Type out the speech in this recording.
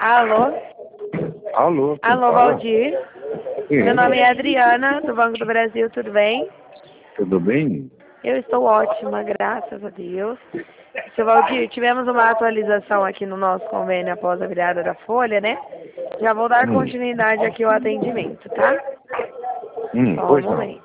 Alô? Alô? Alô, Valdir? Sim. Meu nome é Adriana, do Banco do Brasil, tudo bem? Tudo bem? Eu estou ótima, graças a Deus. Seu Valdir, tivemos uma atualização aqui no nosso convênio após a virada da folha, né? Já vou dar continuidade aqui ao atendimento, tá? Só um Pois não. momento.